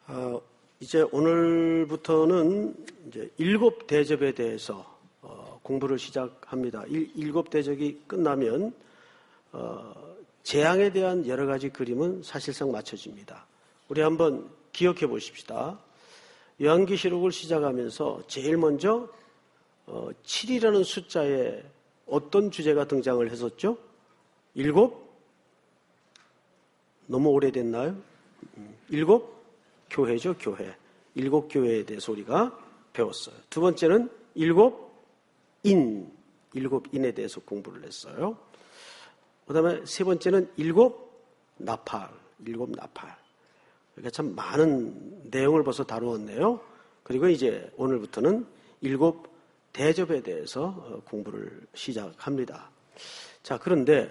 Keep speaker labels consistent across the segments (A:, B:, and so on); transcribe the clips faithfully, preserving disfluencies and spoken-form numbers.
A: 어, 이제 오늘부터는 이제 일곱 대접에 대해서 어, 공부를 시작합니다. 일, 일곱 대접이 끝나면 어, 재앙에 대한 여러 가지 그림은 사실상 맞춰집니다. 우리 한번 기억해 보십시다. 요한계시록을 시작하면서 제일 먼저 어, 칠이라는 숫자에 어떤 주제가 등장을 했었죠? 일곱? 너무 오래됐나요? 일곱? 교회죠, 교회. 일곱 교회에 대해서 우리가 배웠어요. 두 번째는 일곱 인, 일곱 인에 대해서 공부를 했어요. 그 다음에 세 번째는 일곱 나팔, 일곱 나팔. 그러니까 참 많은 내용을 벌써 다루었네요. 그리고 이제 오늘부터는 일곱 대접에 대해서 공부를 시작합니다. 자, 그런데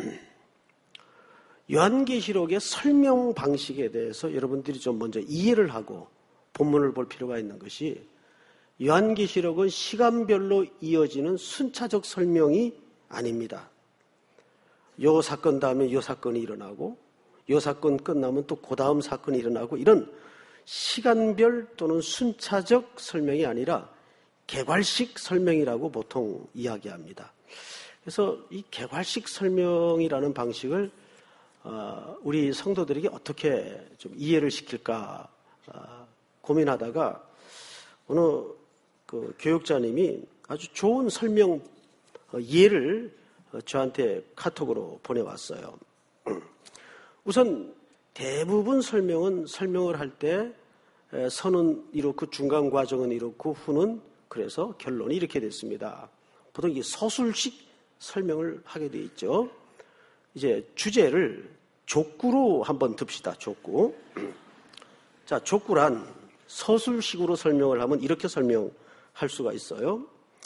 A: 요한계시록의 설명 방식에 대해서 여러분들이 좀 먼저 이해를 하고 본문을 볼 필요가 있는 것이, 요한계시록은 시간별로 이어지는 순차적 설명이 아닙니다. 요 사건 다음에 요 사건이 일어나고, 요 사건 끝나면 또 그 다음 사건이 일어나고, 이런 시간별 또는 순차적 설명이 아니라 개괄식 설명이라고 보통 이야기합니다. 그래서 이 개괄식 설명이라는 방식을 어, 우리 성도들에게 어떻게 좀 이해를 시킬까 어, 고민하다가 어느 그 교육자님이 아주 좋은 설명 어, 예를 어, 저한테 카톡으로 보내왔어요. 우선 대부분 설명은 설명을 할 때 선은 이렇고 중간 과정은 이렇고 후는 그래서 결론이 이렇게 됐습니다. 보통 이 서술식 설명을 하게 돼 있죠. 이제 주제를 족구로 한번 듭시다. 족구. 자, 족구란 서술식으로 설명을 하면 이렇게 설명할 수가 있어요.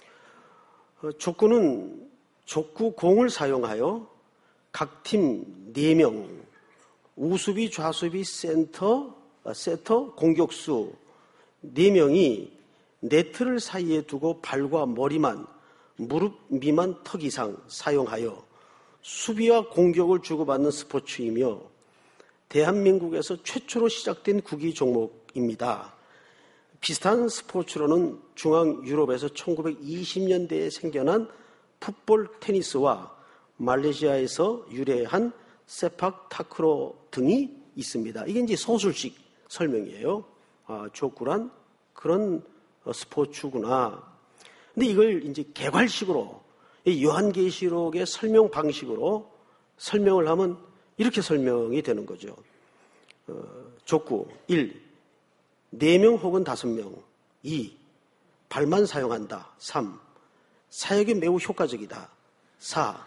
A: 족구는 족구 공을 사용하여 각 팀 네 명, 우수비, 좌수비, 센터, 세터, 공격수 네 명이 네트를 사이에 두고 발과 머리만, 무릎 미만 턱 이상 사용하여 수비와 공격을 주고받는 스포츠이며 대한민국에서 최초로 시작된 구기 종목입니다. 비슷한 스포츠로는 중앙 유럽에서 천구백이십 년대에 생겨난 풋볼 테니스와 말레이시아에서 유래한 세팍 타크로 등이 있습니다. 이게 이제 서술식 설명이에요. 아, 족구란 그런 스포츠구나. 근데 이걸 이제 개괄식으로, 요한계시록의 설명 방식으로 설명을 하면 이렇게 설명이 되는 거죠. 어, 족구 일. 네 명 혹은 다섯 명. 이. 발만 사용한다. 삼. 사역이 매우 효과적이다. 사.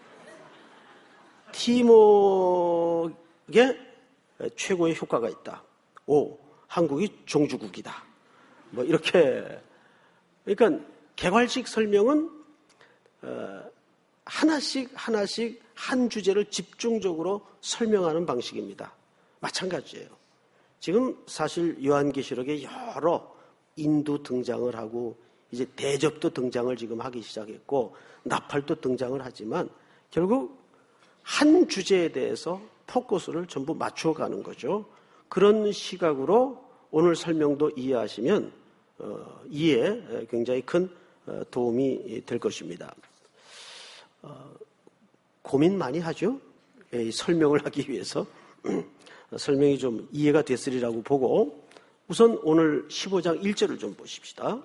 A: 팀워크에 최고의 효과가 있다. 오. 한국이 종주국이다. 뭐 이렇게. 그러니까 개괄식 설명은 어, 하나씩 하나씩 한 주제를 집중적으로 설명하는 방식입니다. 마찬가지예요. 지금 사실 요한계시록에 여러 인도 등장을 하고 이제 대접도 등장을 지금 하기 시작했고 나팔도 등장을 하지만 결국 한 주제에 대해서 포커스를 전부 맞춰가는 거죠. 그런 시각으로 오늘 설명도 이해하시면 어, 이해에 굉장히 큰 도움이 될 것입니다. 어, 고민 많이 하죠? 이 설명을 하기 위해서. 설명이 좀 이해가 됐으리라고 보고 우선 오늘 십오 장 일 절을 좀 보십시다.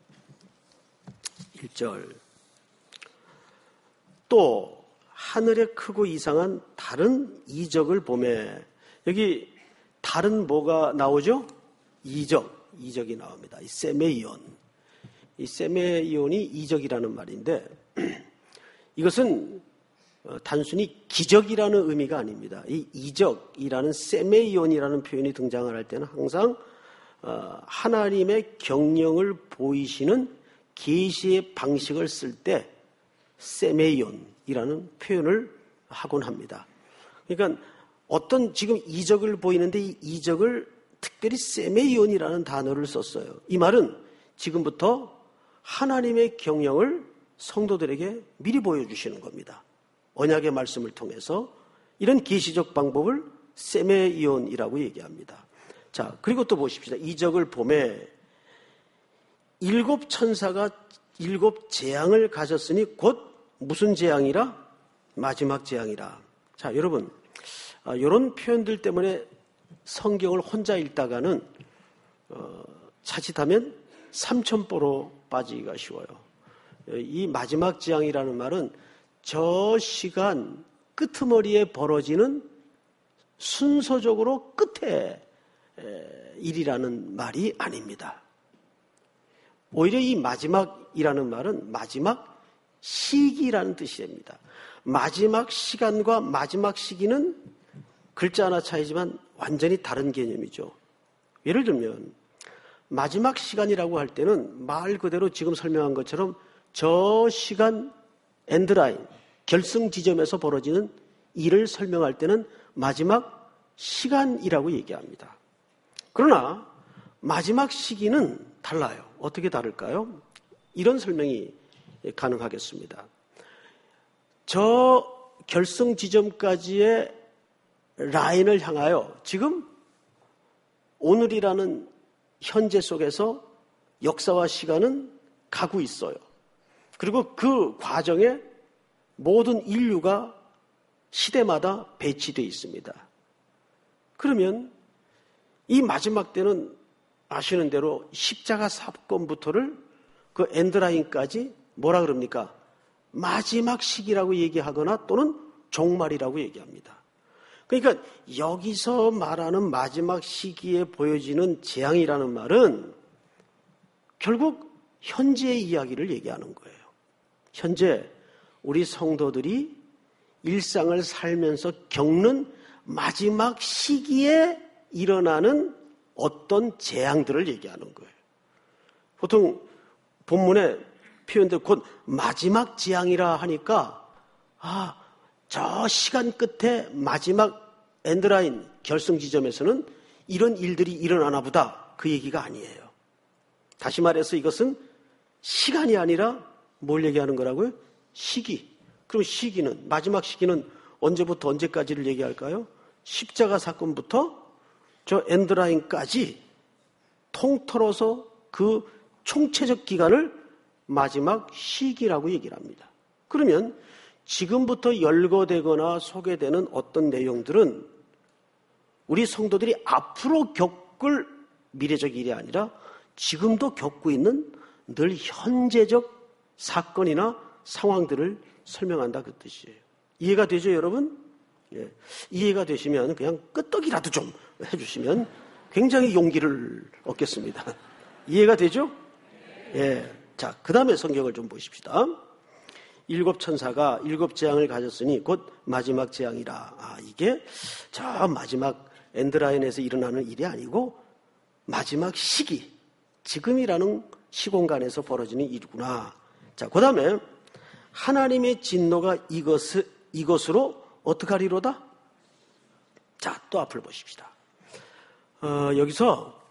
A: 일 절. 또 하늘에 크고 이상한 다른 이적을 보매. 여기 다른 뭐가 나오죠? 이적. 이적이 나옵니다. 이 세메이온. 이 세메이온이 이적이라는 말인데 이것은 단순히 기적이라는 의미가 아닙니다. 이 이적이라는 세메이온이라는 표현이 등장을 할 때는 항상 하나님의 경영을 보이시는 계시의 방식을 쓸 때 세메이온이라는 표현을 하곤 합니다. 그러니까 어떤 지금 이적을 보이는데 이 이적을 특별히 세메이온이라는 단어를 썼어요. 이 말은 지금부터 하나님의 경영을 성도들에게 미리 보여주시는 겁니다. 언약의 말씀을 통해서 이런 계시적 방법을 세메이온이라고 얘기합니다. 자, 그리고 또 보십시다. 이적을 봄에 일곱 천사가 일곱 재앙을 가졌으니 곧 무슨 재앙이라? 마지막 재앙이라. 자, 여러분, 아, 이런 표현들 때문에 성경을 혼자 읽다가는 어, 자칫하면 삼천포로 빠지기가 쉬워요. 이 마지막 재앙이라는 말은 저 시간 끄트머리에 벌어지는 순서적으로 끝에 일이라는 말이 아닙니다. 오히려 이 마지막이라는 말은 마지막 시기라는 뜻이 됩니다. 마지막 시간과 마지막 시기는 글자 하나 차이지만 완전히 다른 개념이죠. 예를 들면 마지막 시간이라고 할 때는 말 그대로 지금 설명한 것처럼 저 시간 엔드라인, 결승 지점에서 벌어지는 일을 설명할 때는 마지막 시간이라고 얘기합니다. 그러나 마지막 시기는 달라요. 어떻게 다를까요? 이런 설명이 가능하겠습니다. 저 결승 지점까지의 라인을 향하여 지금 오늘이라는 현재 속에서 역사와 시간은 가고 있어요. 그리고 그 과정에 모든 인류가 시대마다 배치되어 있습니다. 그러면 이 마지막 때는 아시는 대로 십자가 사건부터를 그 엔드라인까지 뭐라 그럽니까? 마지막 시기라고 얘기하거나 또는 종말이라고 얘기합니다. 그러니까 여기서 말하는 마지막 시기에 보여지는 재앙이라는 말은 결국 현재의 이야기를 얘기하는 거예요. 현재 우리 성도들이 일상을 살면서 겪는 마지막 시기에 일어나는 어떤 재앙들을 얘기하는 거예요. 보통 본문에 표현들 곧 마지막 재앙이라 하니까 아, 저 시간 끝에 마지막 엔드라인 결승 지점에서는 이런 일들이 일어나나 보다 그 얘기가 아니에요. 다시 말해서 이것은 시간이 아니라 뭘 얘기하는 거라고요? 시기. 그럼 시기는 마지막 시기는 언제부터 언제까지를 얘기할까요? 십자가 사건부터 저 엔드라인까지 통틀어서 그 총체적 기간을 마지막 시기라고 얘기를 합니다. 그러면 지금부터 열거되거나 소개되는 어떤 내용들은 우리 성도들이 앞으로 겪을 미래적 일이 아니라 지금도 겪고 있는 늘 현재적 사건이나 상황들을 설명한다 그 뜻이에요. 이해가 되죠, 여러분? 예. 이해가 되시면 그냥 끄떡이라도 좀 해주시면 굉장히 용기를 얻겠습니다. 이해가 되죠? 예. 자, 그 다음에 성경을 좀 보십시다. 일곱 천사가 일곱 재앙을 가졌으니 곧 마지막 재앙이라. 아, 이게 저 마지막 엔드라인에서 일어나는 일이 아니고 마지막 시기, 지금이라는 시공간에서 벌어지는 일이구나. 자, 그 다음에 하나님의 진노가 이것을, 이것으로 어떻게 하리로다? 자, 또 앞을 보십시다. 어, 여기서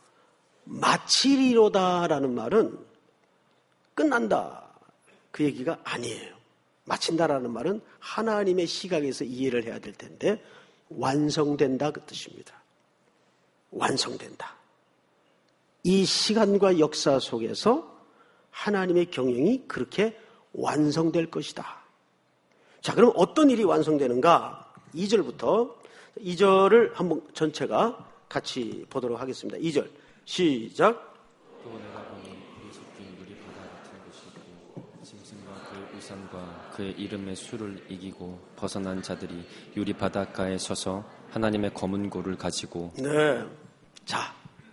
A: 마치리로다라는 말은 끝난다. 그 얘기가 아니에요. 마친다라는 말은 하나님의 시각에서 이해를 해야 될 텐데 완성된다 그 뜻입니다. 완성된다. 이 시간과 역사 속에서 하나님의 경영이 그렇게 완성될 것이다. 자, 그럼 어떤 일이 완성되는가? 이 절부터 이 절을 한번 전체가 같이 보도록 하겠습니다. 이 절 시작.
B: 또 내가 보니 이 섞인 물이 바다 같은 곳이 있고 짐승과 그 우상과 그의 이름의 수를 이기고 벗어난 자들이 유리 바닷가에 서서 하나님의 검은 고를 가지고.
A: 네. 자,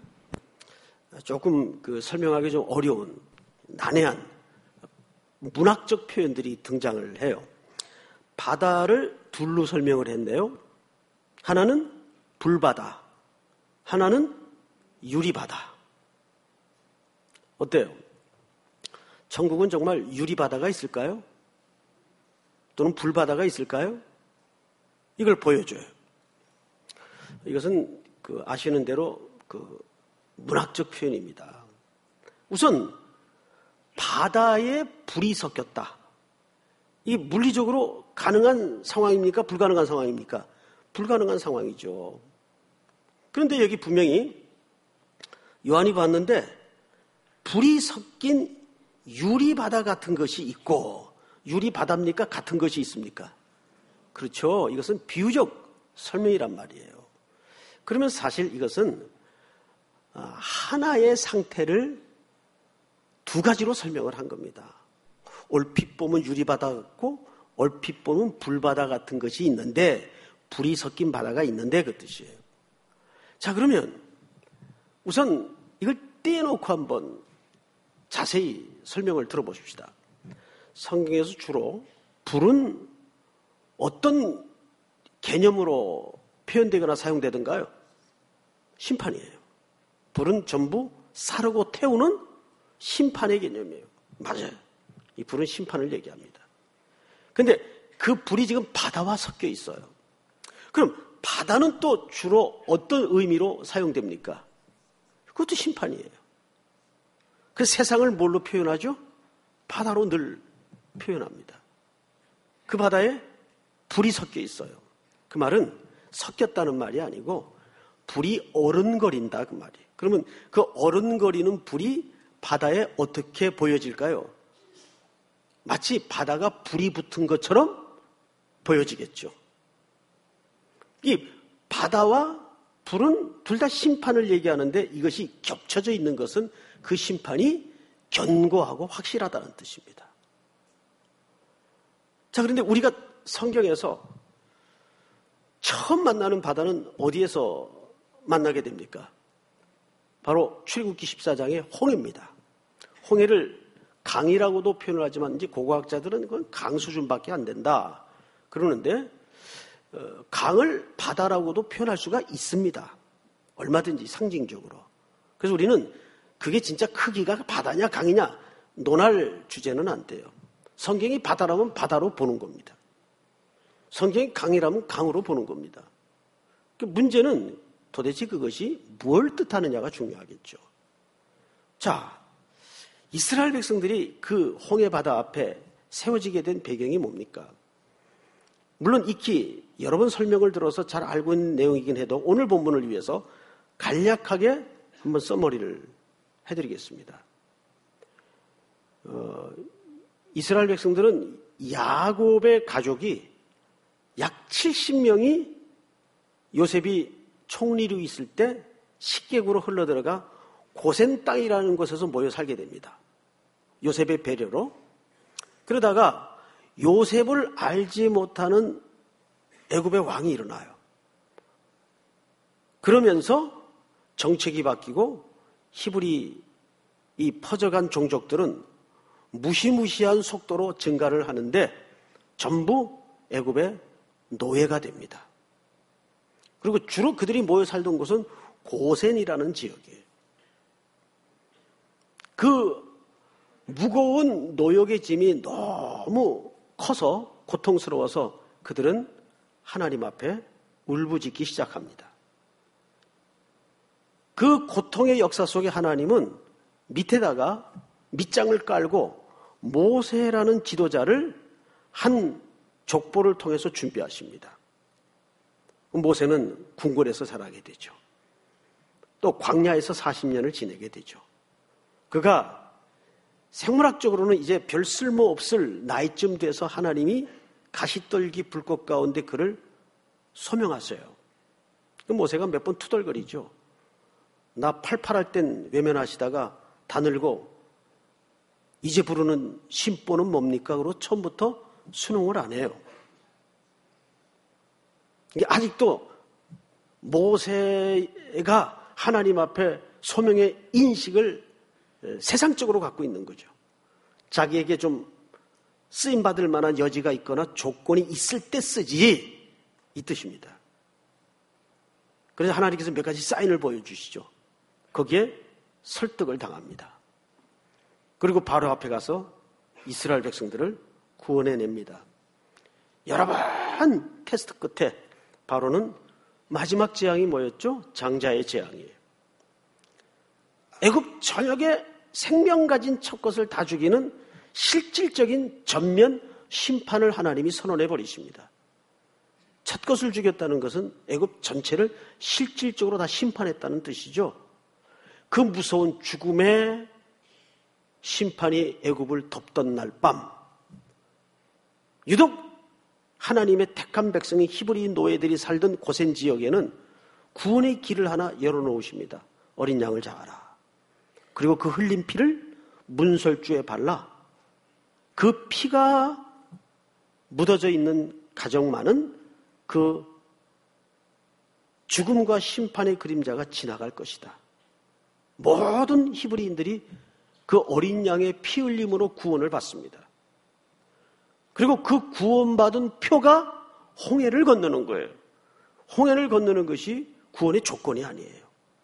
A: 조금 그 설명하기 좀 어려운 난해한 문학적 표현들이 등장을 해요. 바다를 둘로 설명을 했네요. 하나는 불바다, 하나는 유리바다. 어때요? 천국은 정말 유리바다가 있을까요? 또는 불바다가 있을까요? 이걸 보여줘요. 이것은 그 아시는 대로 그 문학적 표현입니다. 우선 바다에 불이 섞였다. 이 물리적으로 가능한 상황입니까? 불가능한 상황입니까? 불가능한 상황이죠. 그런데 여기 분명히 요한이 봤는데 불이 섞인 유리바다 같은 것이 있고, 유리바다입니까? 같은 것이 있습니까? 그렇죠. 이것은 비유적 설명이란 말이에요. 그러면 사실 이것은 하나의 상태를 두 가지로 설명을 한 겁니다. 얼핏 보면 유리바다 같고 얼핏 보면 불바다 같은 것이 있는데, 불이 섞인 바다가 있는데 그 뜻이에요. 자, 그러면 우선 이걸 떼놓고 한번 자세히 설명을 들어보십시다. 성경에서 주로 불은 어떤 개념으로 표현되거나 사용되던가요? 심판이에요. 불은 전부 사르고 태우는 심판의 개념이에요. 맞아요. 이 불은 심판을 얘기합니다. 그런데 그 불이 지금 바다와 섞여 있어요. 그럼 바다는 또 주로 어떤 의미로 사용됩니까? 그것도 심판이에요. 그 세상을 뭘로 표현하죠? 바다로 늘 표현합니다. 그 바다에 불이 섞여 있어요. 그 말은 섞였다는 말이 아니고 불이 어른거린다 그 말이에요. 그러면 그 어른거리는 불이 바다에 어떻게 보여질까요? 마치 바다가 불이 붙은 것처럼 보여지겠죠. 이 바다와 불은 둘 다 심판을 얘기하는데, 이것이 겹쳐져 있는 것은 그 심판이 견고하고 확실하다는 뜻입니다. 자, 그런데 우리가 성경에서 처음 만나는 바다는 어디에서 만나게 됩니까? 바로 출애굽기 십사 장의 홍해입니다. 홍해를 강이라고도 표현을 하지만 이제 고고학자들은 그건 강 수준밖에 안 된다 그러는데, 어, 강을 바다라고도 표현할 수가 있습니다. 얼마든지 상징적으로. 그래서 우리는 그게 진짜 크기가 바다냐 강이냐 논할 주제는 안 돼요. 성경이 바다라면 바다로 보는 겁니다. 성경이 강이라면 강으로 보는 겁니다. 문제는 도대체 그것이 뭘 뜻하느냐가 중요하겠죠. 자, 이스라엘 백성들이 그 홍해 바다 앞에 세워지게 된 배경이 뭡니까? 물론 익히 여러 번 설명을 들어서 잘 알고 있는 내용이긴 해도 오늘 본문을 위해서 간략하게 한번 써머리를 해드리겠습니다. 어, 이스라엘 백성들은 야곱의 가족이 약 칠십 명이 요셉이 총리로 있을 때 식객으로 흘러들어가 고센 땅이라는 곳에서 모여 살게 됩니다. 요셉의 배려로. 그러다가 요셉을 알지 못하는 애굽의 왕이 일어나요. 그러면서 정책이 바뀌고 히브리 이 퍼져간 종족들은 무시무시한 속도로 증가를 하는데 전부 애굽의 노예가 됩니다. 그리고 주로 그들이 모여 살던 곳은 고센이라는 지역이에요. 그 무거운 노역의 짐이 너무 커서 고통스러워서 그들은 하나님 앞에 울부짖기 시작합니다. 그 고통의 역사 속에 하나님은 밑에다가 밑장을 깔고 모세라는 지도자를 한 족보를 통해서 준비하십니다. 모세는 궁궐에서 자라게 되죠. 또 광야에서 사십 년을 지내게 되죠. 그가 생물학적으로는 이제 별 쓸모없을 나이쯤 돼서 하나님이 가시떨기 불꽃 가운데 그를 소명하세요. 모세가 몇 번 투덜거리죠. 나 팔팔할 땐 외면하시다가 다 늙고 이제 부르는 심보는 뭡니까? 그러고 처음부터 순응을 안 해요. 이게 아직도 모세가 하나님 앞에 소명의 인식을 세상적으로 갖고 있는 거죠. 자기에게 좀 쓰임받을 만한 여지가 있거나 조건이 있을 때 쓰지, 이 뜻입니다. 그래서 하나님께서 몇 가지 사인을 보여주시죠. 거기에 설득을 당합니다. 그리고 바로 앞에 가서 이스라엘 백성들을 구원해냅니다. 여러 번 테스트 끝에 바로는 마지막 재앙이 뭐였죠? 장자의 재앙이에요. 애굽 전역에 생명 가진 첫 것을 다 죽이는 실질적인 전면 심판을 하나님이 선언해 버리십니다. 첫 것을 죽였다는 것은 애굽 전체를 실질적으로 다 심판했다는 뜻이죠. 그 무서운 죽음의 심판이 애굽을 덮던 날 밤, 유독 하나님의 택한 백성인 히브리 노예들이 살던 고센 지역에는 구원의 길을 하나 열어놓으십니다. 어린 양을 잡아라. 그리고 그 흘린 피를 문설주에 발라 그 피가 묻어져 있는 가정만은 그 죽음과 심판의 그림자가 지나갈 것이다. 모든 히브리인들이 그 어린 양의 피 흘림으로 구원을 받습니다. 그리고 그 구원받은 표가 홍해를 건너는 거예요. 홍해를 건너는 것이 구원의 조건이 아니에요.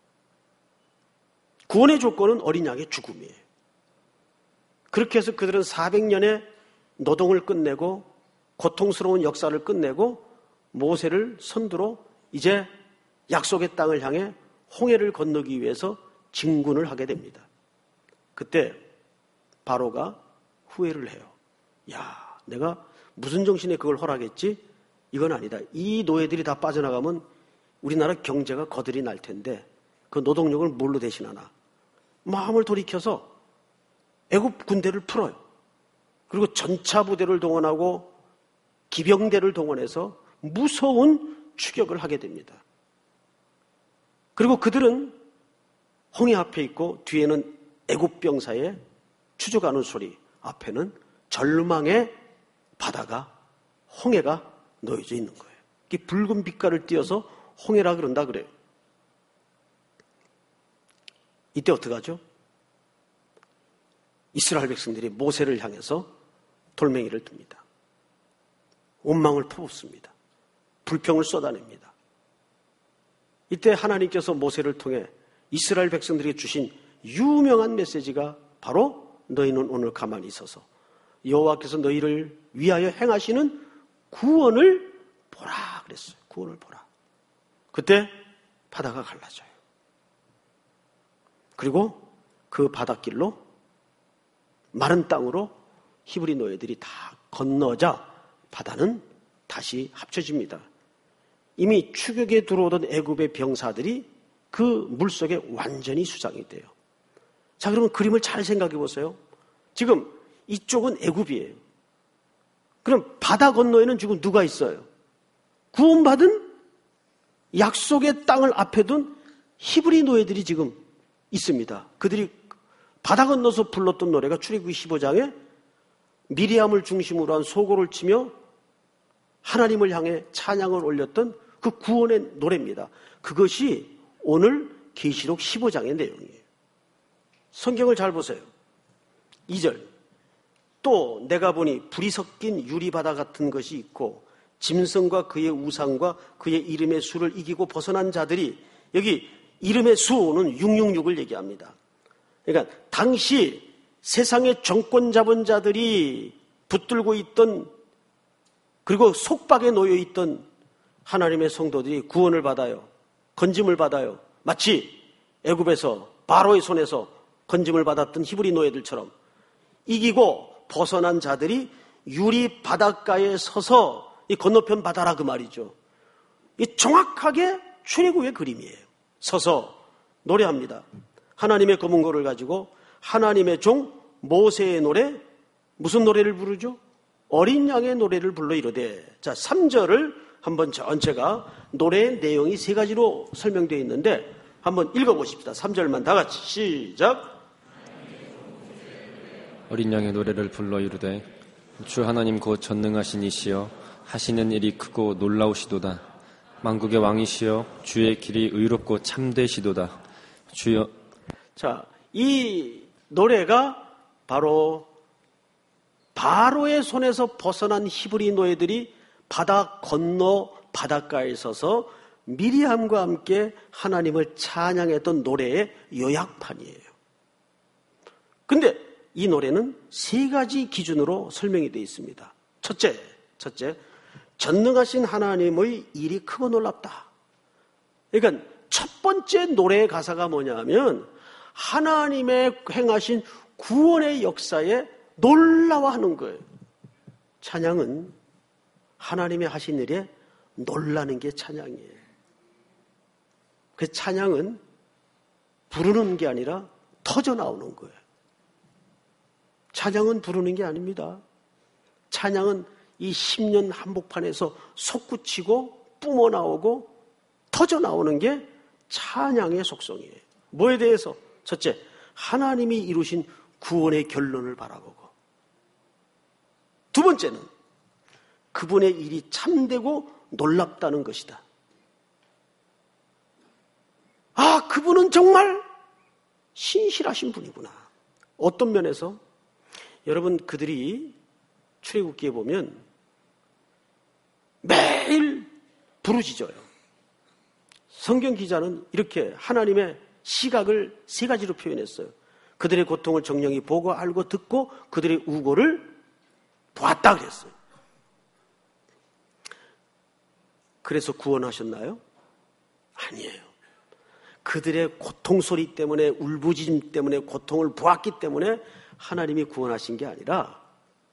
A: 구원의 조건은 어린 양의 죽음이에요. 그렇게 해서 그들은 사백 년의 노동을 끝내고 고통스러운 역사를 끝내고 모세를 선두로 이제 약속의 땅을 향해 홍해를 건너기 위해서 진군을 하게 됩니다. 그때 바로가 후회를 해요. 야, 내가 무슨 정신에 그걸 허락했지? 이건 아니다. 이 노예들이 다 빠져나가면 우리나라 경제가 거들이 날 텐데 그 노동력을 뭘로 대신하나? 마음을 돌이켜서 애굽 군대를 풀어요. 그리고 전차 부대를 동원하고 기병대를 동원해서 무서운 추격을 하게 됩니다. 그리고 그들은 홍해 앞에 있고 뒤에는 애굽 병사의 추적하는 소리, 앞에는 절망의 바다가 홍해가 놓여져 있는 거예요. 이 붉은 빛깔을 띄어서 홍해라 그런다 그래요. 이때 어떡하죠? 이스라엘 백성들이 모세를 향해서 돌멩이를 듭니다. 원망을 퍼붓습니다. 불평을 쏟아냅니다. 이때 하나님께서 모세를 통해 이스라엘 백성들에게 주신 유명한 메시지가 바로 너희는 오늘 가만히 있어서 여호와께서 너희를 위하여 행하시는 구원을 보라 그랬어요. 구원을 보라. 그때 바다가 갈라져요. 그리고 그 바닷길로 마른 땅으로 히브리 노예들이 다 건너자 바다는 다시 합쳐집니다. 이미 추격에 들어오던 애굽의 병사들이 그 물속에 완전히 수장이 돼요. 자, 그러면 그림을 잘 생각해 보세요. 지금 이쪽은 애굽이에요. 그럼 바다 건너에는 지금 누가 있어요? 구원받은 약속의 땅을 앞에 둔 히브리 노예들이 지금 있습니다. 그들이 바다 건너서 불렀던 노래가 출애굽기 십오 장에 미리암을 중심으로 한 소고를 치며 하나님을 향해 찬양을 올렸던 그 구원의 노래입니다. 그것이 오늘 계시록 십오 장의 내용이에요. 성경을 잘 보세요. 이 절. 또 내가 보니 불이 섞인 유리바다 같은 것이 있고 짐승과 그의 우상과 그의 이름의 수를 이기고 벗어난 자들이, 여기 이름의 수는 육육육을 얘기합니다. 그러니까 당시 세상의 정권 잡은 자들이 붙들고 있던, 그리고 속박에 놓여 있던 하나님의 성도들이 구원을 받아요. 건짐을 받아요. 마치 애굽에서 바로의 손에서 건짐을 받았던 히브리 노예들처럼 이기고 벗어난 자들이 유리 바닷가에 서서 이 건너편 바다라 그 말이죠. 이 정확하게 출애굽의 그림이에요. 서서 노래합니다. 하나님의 검은고를 가지고 하나님의 종 모세의 노래, 무슨 노래를 부르죠? 어린 양의 노래를 불러 이르되. 자, 삼 절을 한번 전체가 노래의 내용이 세 가지로 설명되어 있는데 한번 읽어보십시다. 삼 절만 다 같이 시작.
B: 어린 양의 노래를 불러 이르되 주 하나님 곧 전능하신 이시여 하시는 일이 크고 놀라우시도다. 만국의 왕이시여 주의 길이 의롭고 참되시도다. 주여.
A: 자, 이 노래가 바로 바로의 손에서 벗어난 히브리 노예들이 바다 건너 바닷가에 서서 미리암과 함께 하나님을 찬양했던 노래의 요약판이에요. 근데 이 노래는 세 가지 기준으로 설명이 되어 있습니다. 첫째, 첫째, 전능하신 하나님의 일이 크고 놀랍다. 그러니까 첫 번째 노래의 가사가 뭐냐면 하나님의 행하신 구원의 역사에 놀라워하는 거예요. 찬양은 하나님의 하신 일에 놀라는 게 찬양이에요. 그 찬양은 부르는 게 아니라 터져 나오는 거예요. 찬양은 부르는 게 아닙니다. 찬양은 이 십 년 한복판에서 솟구치고 뿜어 나오고 터져 나오는 게 찬양의 속성이에요. 뭐에 대해서? 첫째, 하나님이 이루신 구원의 결론을 바라보고, 두 번째는 그분의 일이 참되고 놀랍다는 것이다. 아, 그분은 정말 신실하신 분이구나. 어떤 면에서? 여러분, 그들이 출애굽기에 보면 매일 부르짖어요. 성경 기자는 이렇게 하나님의 시각을 세 가지로 표현했어요. 그들의 고통을 정령이 보고 알고 듣고 그들의 우고를 보았다 그랬어요. 그래서 구원하셨나요? 아니에요. 그들의 고통 소리 때문에, 울부짖음 때문에, 고통을 보았기 때문에 하나님이 구원하신 게 아니라,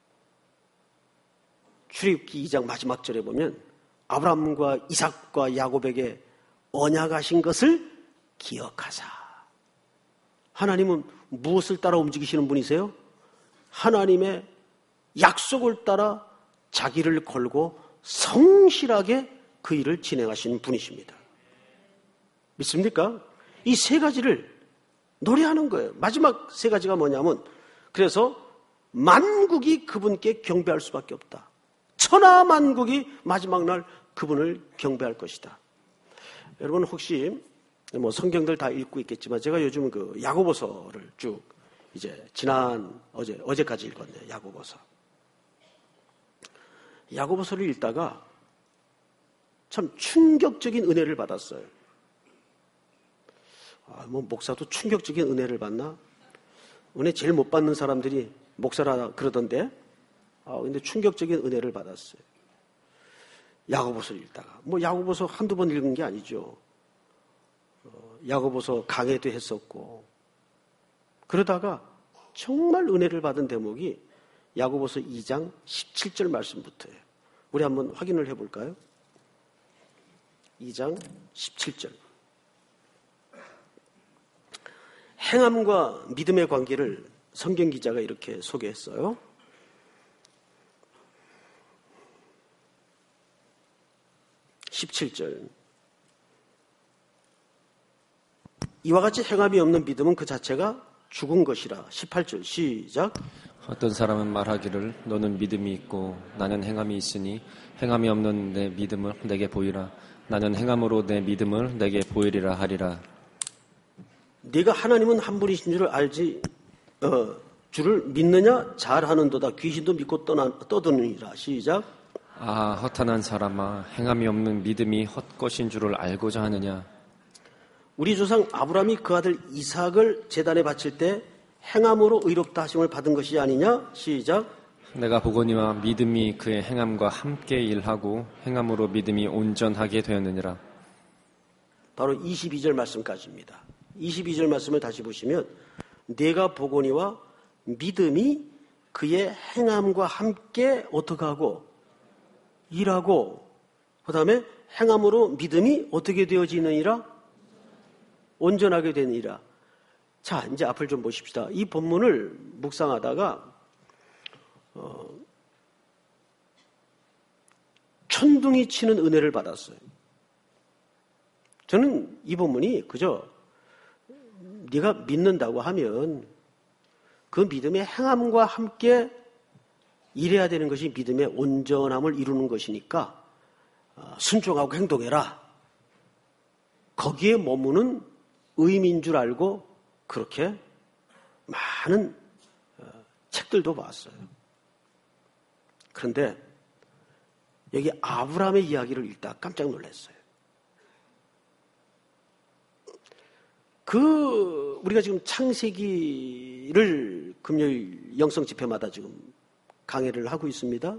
A: 출애굽기 이 장 마지막 절에 보면 아브라함과 이삭과 야곱에게 언약하신 것을 기억하사. 하나님은 무엇을 따라 움직이시는 분이세요? 하나님의 약속을 따라 자기를 걸고 성실하게 그 일을 진행하시는 분이십니다. 믿습니까? 이 세 가지를 노래하는 거예요. 마지막 세 가지가 뭐냐면, 그래서 만국이 그분께 경배할 수밖에 없다. 천하 만국이 마지막 날 그분을 경배할 것이다. 여러분 혹시 뭐 성경들 다 읽고 있겠지만, 제가 요즘 그 야고보서를 쭉 이제 지난 어제 어제까지 읽었네요. 야고보서. 야고보서를 읽다가 참 충격적인 은혜를 받았어요. 아, 뭐 목사도 충격적인 은혜를 받나? 은혜 제일 못 받는 사람들이 목사라 그러던데, 아, 근데 충격적인 은혜를 받았어요. 야고보서를 읽다가. 뭐 야고보서 한두 번 읽은 게 아니죠. 어, 야고보서 강해도 했었고. 그러다가 정말 은혜를 받은 대목이 야고보서 이 장 십칠 절 말씀부터예요. 우리 한번 확인을 해볼까요? 이 장 십칠 절. 행함과 믿음의 관계를 성경 기자가 이렇게 소개했어요. 십칠 절. 이와 같이 행함이 없는 믿음은 그 자체가 죽은 것이라. 십팔 절 시작.
B: 어떤 사람은 말하기를 너는 믿음이 있고 나는 행함이 있으니 행함이 없는 내 믿음을 내게 보이라. 나는 행함으로 내 믿음을 내게 보이리라 하리라.
A: 네가 하나님은 한 분이신 줄을 알지 어, 줄을 믿느냐? 잘하는도다. 귀신도 믿고 떠나, 떠드느니라. 시작.
B: 아, 허탄한 사람아, 행함이 없는 믿음이 헛것인 줄을 알고자 하느냐?
A: 우리 조상 아브라함이 그 아들 이삭을 제단에 바칠 때 행함으로 의롭다 하심을 받은 것이 아니냐? 시작.
B: 내가 보거니와 믿음이 그의 행함과 함께 일하고 행함으로 믿음이 온전하게 되었느니라.
A: 바로 이십이 절 말씀까지입니다. 이십이 절 말씀을 다시 보시면 내가 보거니와 믿음이 그의 행함과 함께 어떻게 하고 일하고, 그 다음에 행함으로 믿음이 어떻게 되어지느니라? 온전하게 되느니라. 자, 이제 앞을 좀 보십시다. 이 본문을 묵상하다가 어, 천둥이 치는 은혜를 받았어요. 저는 이 본문이 그저 네가 믿는다고 하면 그 믿음의 행함과 함께 일해야 되는 것이 믿음의 온전함을 이루는 것이니까 순종하고 행동해라. 거기에 머무는 의미인 줄 알고 그렇게 많은 책들도 봤어요. 그런데 여기 아브라함의 이야기를 읽다 깜짝 놀랐어요. 그 우리가 지금 창세기를 금요일 영성 집회마다 지금 강해를 하고 있습니다.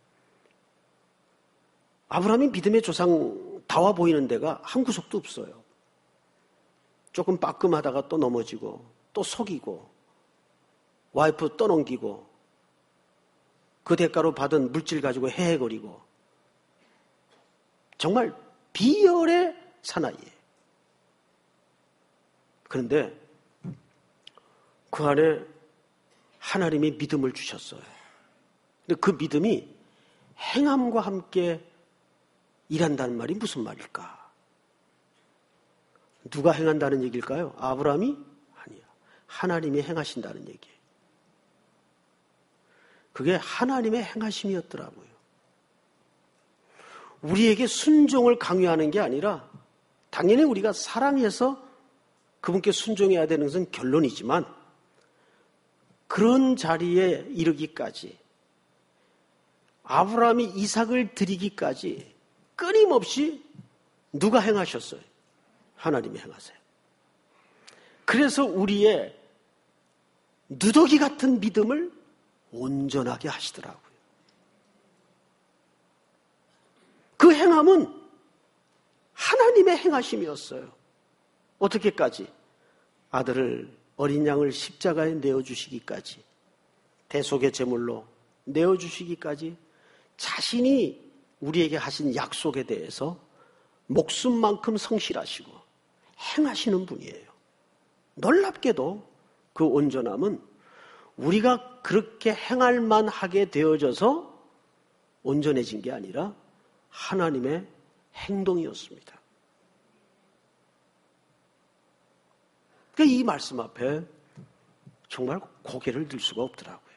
A: 아브라함이 믿음의 조상다워 보이는 데가 한 구석도 없어요. 조금 빠끔하다가 또 넘어지고 또 속이고 와이프 떠넘기고 그 대가로 받은 물질 가지고 헤헤거리고 정말 비열의 사나이예요. 그런데 그 안에 하나님이 믿음을 주셨어요. 근데 그 믿음이 행함과 함께 일한다는 말이 무슨 말일까? 누가 행한다는 얘기일까요? 아브라함이? 아니야. 하나님이 행하신다는 얘기예요. 그게 하나님의 행하심이었더라고요. 우리에게 순종을 강요하는 게 아니라 당연히 우리가 사랑해서 그분께 순종해야 되는 것은 결론이지만 그런 자리에 이르기까지 아브라함이 이삭을 드리기까지 끊임없이 누가 행하셨어요? 하나님이 행하세요. 그래서 우리의 누더기 같은 믿음을 온전하게 하시더라고요. 그 행함은 하나님의 행하심이었어요. 어떻게까지? 아들을 어린 양을 십자가에 내어주시기까지, 대속의 제물로 내어주시기까지 자신이 우리에게 하신 약속에 대해서 목숨만큼 성실하시고 행하시는 분이에요. 놀랍게도 그 온전함은 우리가 그렇게 행할 만하게 되어져서 온전해진 게 아니라 하나님의 행동이었습니다. 그러니까 이 말씀 앞에 정말 고개를 들 수가 없더라고요.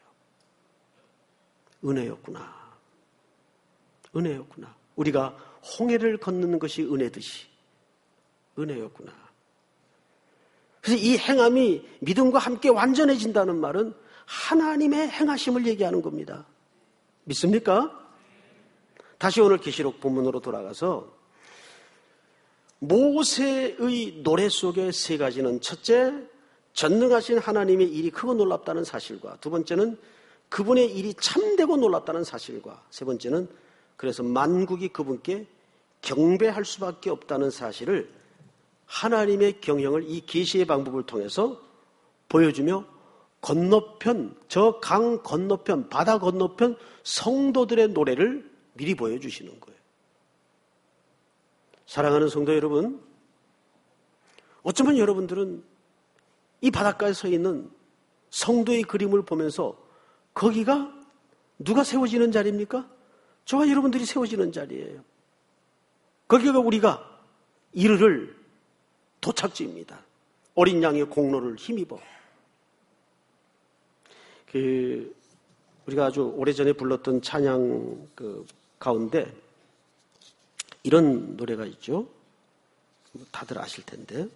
A: 은혜였구나. 은혜였구나. 우리가 홍해를 건너는 것이 은혜듯이 은혜였구나. 그래서 이 행함이 믿음과 함께 완전해진다는 말은 하나님의 행하심을 얘기하는 겁니다. 믿습니까? 다시 오늘 계시록 본문으로 돌아가서 모세의 노래 속의 세 가지는 첫째, 전능하신 하나님의 일이 크고 놀랍다는 사실과 두 번째는 그분의 일이 참되고 놀랍다는 사실과 세 번째는 그래서 만국이 그분께 경배할 수밖에 없다는 사실을 하나님의 경영을 이 계시의 방법을 통해서 보여주며 건너편, 저 강 건너편, 바다 건너편 성도들의 노래를 미리 보여주시는 거예요. 사랑하는 성도 여러분, 어쩌면 여러분들은 이 바닷가에 서 있는 성도의 그림을 보면서 거기가 누가 세워지는 자리입니까? 저와 여러분들이 세워지는 자리예요. 거기가 우리가 이르를 도착지입니다. 어린 양의 공로를 힘입어. 그 우리가 아주 오래전에 불렀던 찬양 그 가운데 이런 노래가 있죠. 다들 아실 텐데.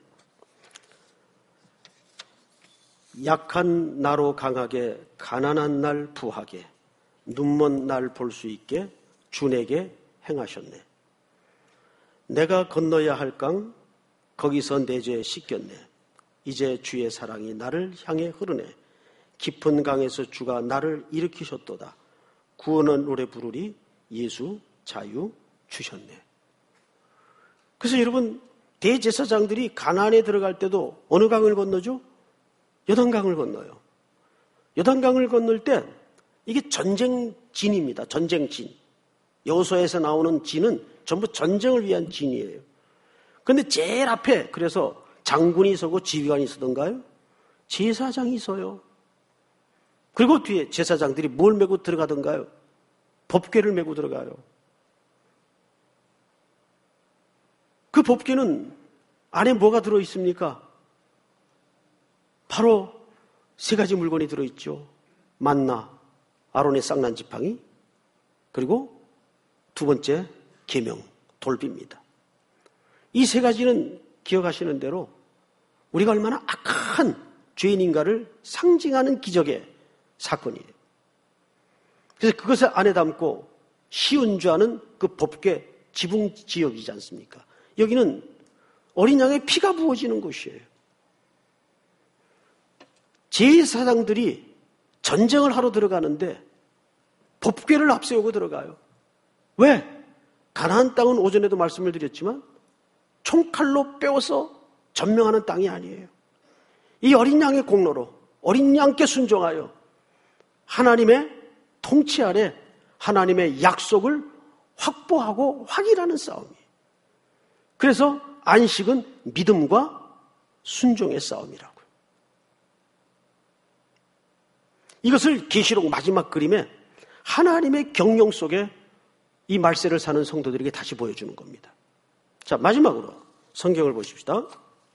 A: 약한 나로 강하게, 가난한 날 부하게, 눈먼 날 볼 수 있게 주 내게 행하셨네. 내가 건너야 할 강 거기서 내 죄 씻겼네. 이제 주의 사랑이 나를 향해 흐르네. 깊은 강에서 주가 나를 일으키셨도다. 구원은 노래 부르리 예수 자유 주셨네. 그래서 여러분 대제사장들이 가나안에 들어갈 때도 어느 강을 건너죠? 요단강을 건너요. 요단강을 건널 때 이게 전쟁진입니다. 전쟁진. 여호수아에서 나오는 진은 전부 전쟁을 위한 진이에요. 그런데 제일 앞에 그래서 장군이 서고 지휘관이 서던가요? 제사장이 서요. 그리고 뒤에 제사장들이 뭘 메고 들어가던가요? 법궤를 메고 들어가요. 그 법궤는 안에 뭐가 들어있습니까? 바로 세 가지 물건이 들어있죠. 만나, 아론의 쌍난 지팡이, 그리고 두 번째 계명, 돌비입니다. 이 세 가지는 기억하시는 대로 우리가 얼마나 악한 죄인인가를 상징하는 기적의 사건이에요. 그래서 그것을 안에 담고 시은주하는 그 법궤 지붕 지역이지 않습니까? 여기는 어린 양의 피가 부어지는 곳이에요. 제사장들이 전쟁을 하러 들어가는데 법궤를 앞세우고 들어가요. 왜? 가나안 땅은 오전에도 말씀을 드렸지만 총칼로 빼어서 점령하는 땅이 아니에요. 이 어린 양의 공로로 어린 양께 순종하여 하나님의 통치 아래 하나님의 약속을 확보하고 확인하는 싸움이에요. 그래서 안식은 믿음과 순종의 싸움이라고요. 이것을 계시록 마지막 그림에 하나님의 경영 속에 이 말세를 사는 성도들에게 다시 보여주는 겁니다. 자, 마지막으로 성경을 보십시다.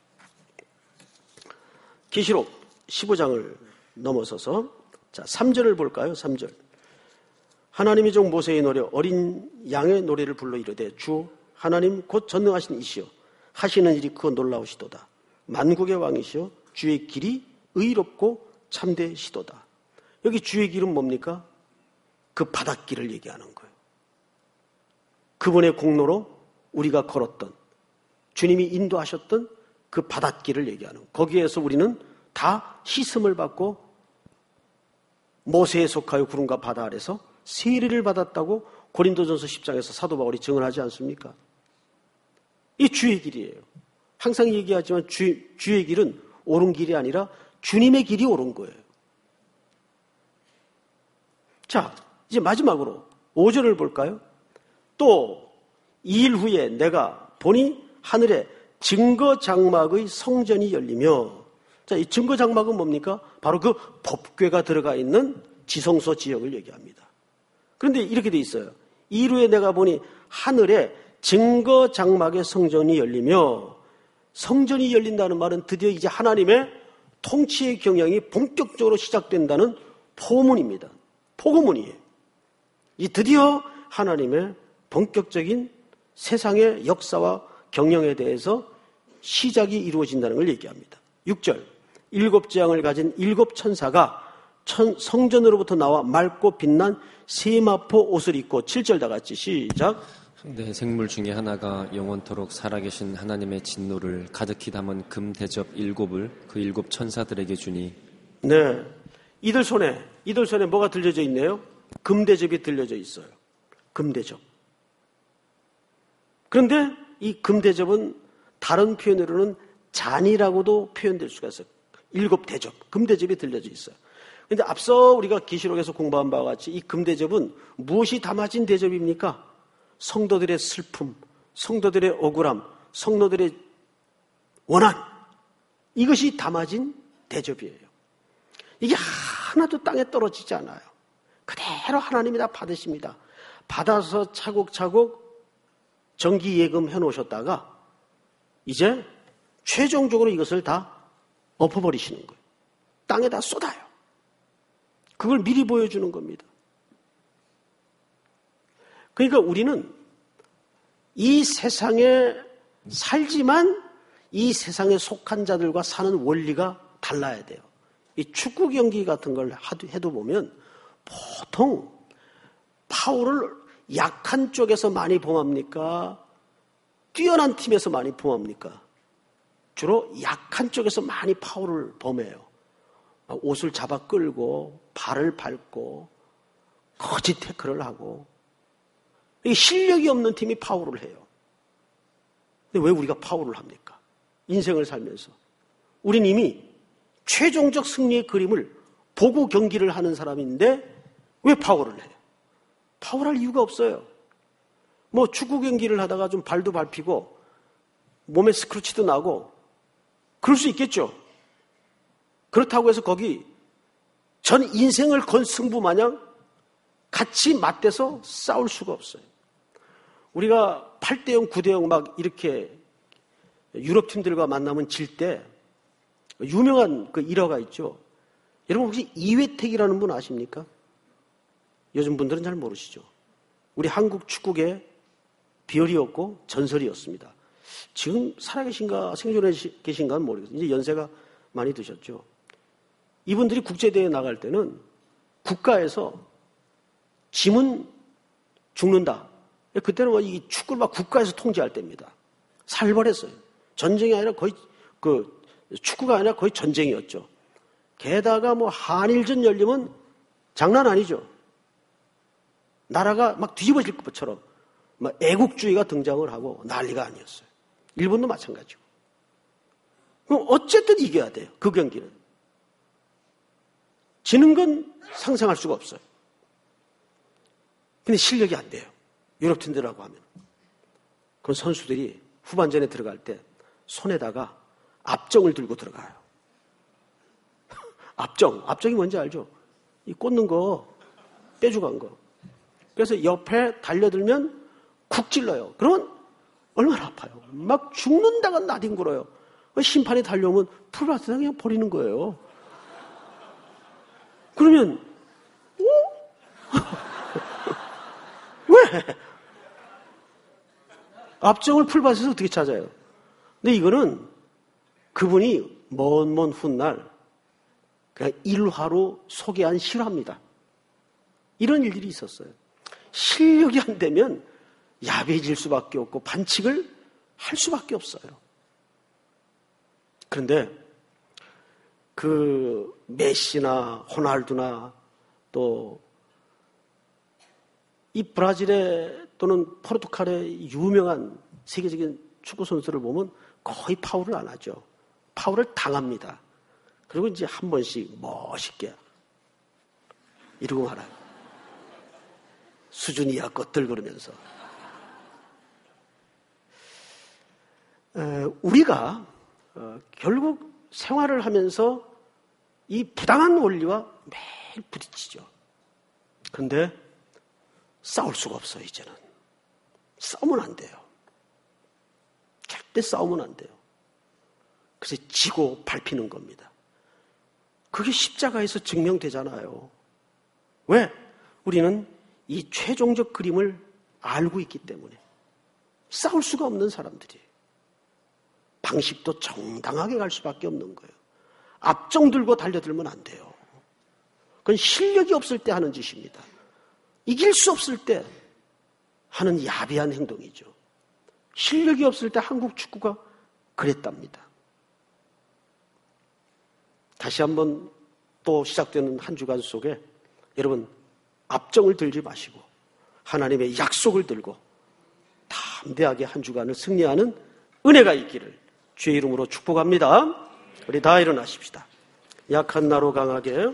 A: 계시록 십오 장을 넘어서서 자, 삼 절을 볼까요? 삼 절. 하나님이 종 모세의 노래 어린 양의 노래를 불러 이르되 주 하나님 곧 전능하신 이시여 하시는 일이 크고 놀라우시도다. 만국의 왕이시여 주의 길이 의롭고 참되시도다. 여기 주의 길은 뭡니까? 그 바닷길을 얘기하는 거예요. 그분의 공로로 우리가 걸었던, 주님이 인도하셨던 그 바닷길을 얘기하는 거예요. 거기에서 우리는 다 씻음을 받고 모세에 속하여 구름과 바다 아래서 세례를 받았다고 고린도전서 십 장에서 사도 바울이 증언하지 않습니까? 이 주의 길이에요. 항상 얘기하지만 주, 주의 길은 옳은 길이 아니라 주님의 길이 옳은 거예요. 자, 이제 마지막으로 오 절을 볼까요? 또 이 일 후에 내가 보니 하늘에 증거 장막의 성전이 열리며, 자, 이 증거 장막은 뭡니까? 바로 그 법궤가 들어가 있는 지성소 지역을 얘기합니다. 그런데 이렇게 돼 있어요. 이 일 후에 내가 보니 하늘에 증거 장막의 성전이 열리며, 성전이 열린다는 말은 드디어 이제 하나님의 통치의 경영이 본격적으로 시작된다는 포문입니다. 포고문이에요. 이 드디어 하나님의 본격적인 세상의 역사와 경영에 대해서 시작이 이루어진다는 걸 얘기합니다. 육 절. 일곱 재앙을 가진 일곱 천사가 천, 성전으로부터 나와 맑고 빛난 세마포 옷을 입고, 칠 절 다 같이 시작.
B: 네, 생물 중에 하나가 영원토록 살아계신 하나님의 진노를 가득히 담은 금 대접 일곱을 그 일곱 천사들에게 주니.
A: 네, 이들 손에 이들 손에 뭐가 들려져 있네요? 금 대접이 들려져 있어요. 금 대접. 그런데 이 금 대접은 다른 표현으로는 잔이라고도 표현될 수가 있어요. 일곱 대접, 금 대접이 들려져 있어요. 그런데 앞서 우리가 계시록에서 공부한 바와 같이 이 금 대접은 무엇이 담아진 대접입니까? 성도들의 슬픔, 성도들의 억울함, 성도들의 원한, 이것이 담아진 대접이에요. 이게 하나도 땅에 떨어지지 않아요. 그대로 하나님이 다 받으십니다. 받아서 차곡차곡 정기 예금 해놓으셨다가 이제 최종적으로 이것을 다 엎어버리시는 거예요. 땅에다 쏟아요. 그걸 미리 보여주는 겁니다. 그러니까 우리는 이 세상에 살지만 이 세상에 속한 자들과 사는 원리가 달라야 돼요. 이 축구 경기 같은 걸 해도 보면 보통 파울을 약한 쪽에서 많이 범합니까? 뛰어난 팀에서 많이 범합니까? 주로 약한 쪽에서 많이 파울을 범해요. 옷을 잡아 끌고 발을 밟고 거짓 태클을 하고, 실력이 없는 팀이 파울을 해요. 근데 왜 우리가 파울을 합니까? 인생을 살면서 우린 이미 최종적 승리의 그림을 보고 경기를 하는 사람인데 왜 파울을 해요? 파울할 이유가 없어요. 뭐 축구 경기를 하다가 좀 발도 밟히고 몸에 스크래치도 나고 그럴 수 있겠죠. 그렇다고 해서 거기 전 인생을 건 승부 마냥 같이 맞대서 싸울 수가 없어요. 우리가 팔 대 영, 구 대 영 막 이렇게 유럽 팀들과 만나면 질 때 유명한 그 일화가 있죠. 여러분 혹시 이회택이라는 분 아십니까? 요즘 분들은 잘 모르시죠. 우리 한국 축구계 비열이었고 전설이었습니다. 지금 살아계신가 생존해 계신가는 모르겠어요. 이제 연세가 많이 드셨죠. 이분들이 국제대회에 나갈 때는 국가에서 지면 죽는다. 그때는 뭐 이 축구를 막 국가에서 통제할 때입니다. 살벌했어요. 전쟁이 아니라 거의 그 축구가 아니라 거의 전쟁이었죠. 게다가 뭐 한일전 열리면 장난 아니죠. 나라가 막 뒤집어질 것처럼 막 애국주의가 등장을 하고 난리가 아니었어요. 일본도 마찬가지고. 그럼 어쨌든 이겨야 돼요. 그 경기는. 지는 건 상상할 수가 없어요. 근데 실력이 안 돼요. 유럽 팀들하고 하면. 그럼 선수들이 후반전에 들어갈 때 손에다가 압정을 들고 들어가요. 압정, 압정이 뭔지 알죠? 이 꽂는 거, 떼주간 거. 그래서 옆에 달려들면 쿡 찔러요. 그러면 얼마나 아파요. 막 죽는다가 나뒹굴어요. 심판이 달려오면 풀밭에다 그냥 버리는 거예요. 그러면 어? 왜? 압정을 풀밭에서 어떻게 찾아요? 근데 이거는 그분이 먼 먼 훗날 그냥 일화로 소개한 실화입니다. 이런 일들이 있었어요. 실력이 안 되면 야비해질 수밖에 없고 반칙을 할 수밖에 없어요. 그런데 그 메시나 호날두나 또 이 브라질의 또는 포르투갈의 유명한 세계적인 축구 선수를 보면 거의 파울을 안 하죠. 파울을 당합니다. 그리고 이제 한 번씩 멋있게 이러고 말아요. 수준 이하 것들 그러면서. 에, 우리가 어, 결국 생활을 하면서 이 부당한 원리와 매일 부딪히죠. 그런데 싸울 수가 없어요, 이제는. 싸우면 안 돼요. 절대 싸우면 안 돼요. 그래서 지고 밟히는 겁니다. 그게 십자가에서 증명되잖아요. 왜? 우리는 이 최종적 그림을 알고 있기 때문에. 싸울 수가 없는 사람들이. 방식도 정당하게 갈 수밖에 없는 거예요. 압정 들고 달려들면 안 돼요. 그건 실력이 없을 때 하는 짓입니다. 이길 수 없을 때 하는 야비한 행동이죠. 실력이 없을 때 한국 축구가 그랬답니다. 다시 한번 또 시작되는 한 주간 속에 여러분 압정을 들지 마시고 하나님의 약속을 들고 담대하게 한 주간을 승리하는 은혜가 있기를 주의 이름으로 축복합니다. 우리 다 일어나십시다. 약한 나로 강하게.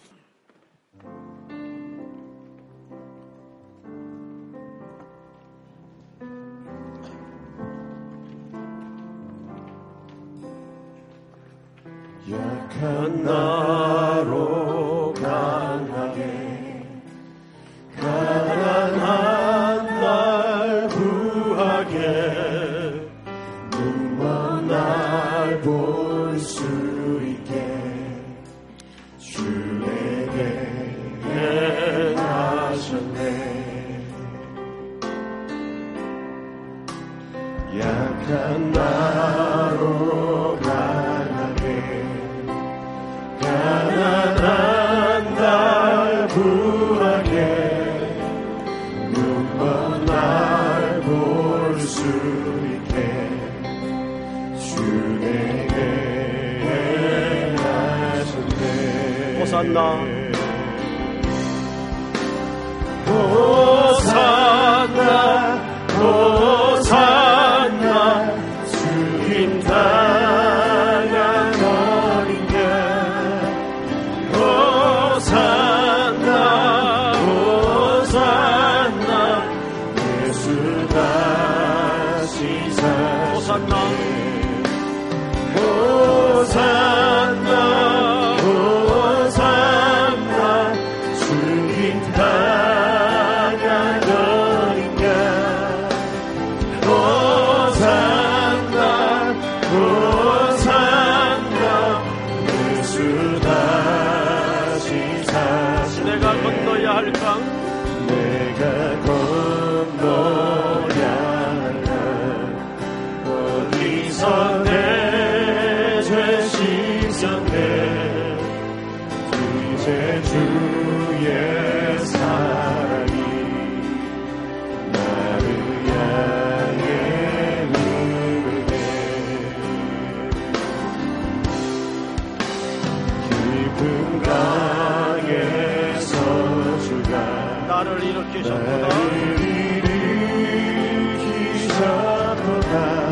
A: 약한 나로 강하게 가난한 날 구하게 눈먼 날 볼 수 있게 주에게 행하셨네. 약한 나로 가난한 날 구하게 눈먼 날 볼 수 있게 주에게 행하셨네. 호산나 호산나 호산나 주님 당한 어린 호산나 호산나 예수 다시 사시네. 호산나 호산나 주님 당한 어린 양 호산나 호산나 예수 다시 사시네. 내가 건너야 할 강 내가 건너야 할 강 어디서 내 죄 씻었네. 이제 주의 사랑이 나를 향해 흐르네. 깊은 강에서 주가 나를 일으키셨구나. 나를 일으키셨구나.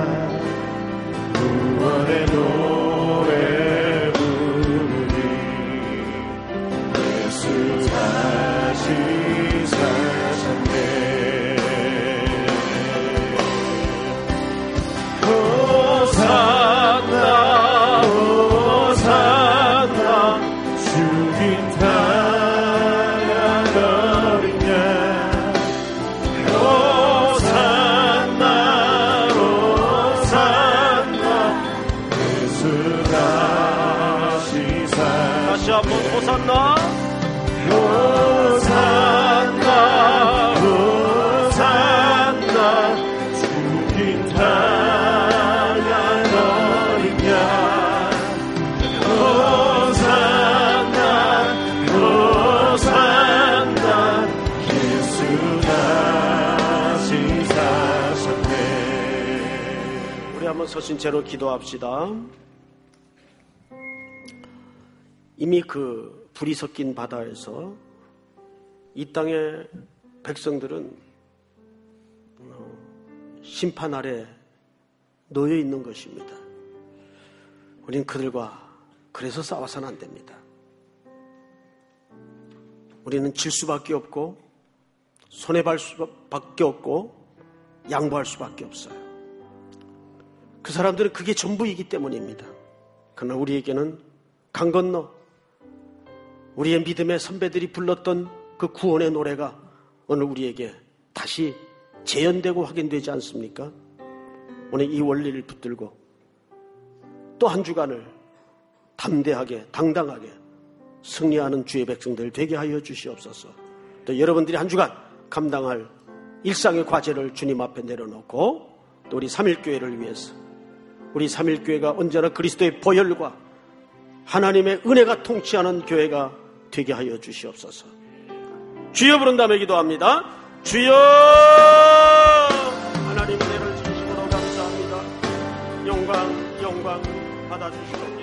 A: 구원의 노래 부르리. 예수 다시 사셨네. 호산나 호산나 호산나 호산나 주님 찬양 어린 양 호산나 호산나 예수 다시 사셨네. 우리 한번 서신 채로 기도합시다. 이미 그 불이 섞인 바다에서 이 땅의 백성들은 심판 아래 놓여 있는 것입니다. 우리는 그들과 그래서 싸워서는 안 됩니다. 우리는 질 수밖에 없고 손해볼 수밖에 없고 양보할 수밖에 없어요. 그 사람들은 그게 전부이기 때문입니다. 그러나 우리에게는 강 건너 우리의 믿음의 선배들이 불렀던 그 구원의 노래가 오늘 우리에게 다시 재현되고 확인되지 않습니까? 오늘 이 원리를 붙들고 또 한 주간을 담대하게 당당하게 승리하는 주의 백성들 되게 하여 주시옵소서. 또 여러분들이 한 주간 감당할 일상의 과제를 주님 앞에 내려놓고 또 우리 삼일교회를 위해서 우리 삼일교회가 언제나 그리스도의 보혈과 하나님의 은혜가 통치하는 교회가 되게 하여 주시옵소서. 주여 부른 다음에 기도합니다. 주여, 하나님 은혜를 진심으로 감사합니다. 영광 영광 받아주시옵소서.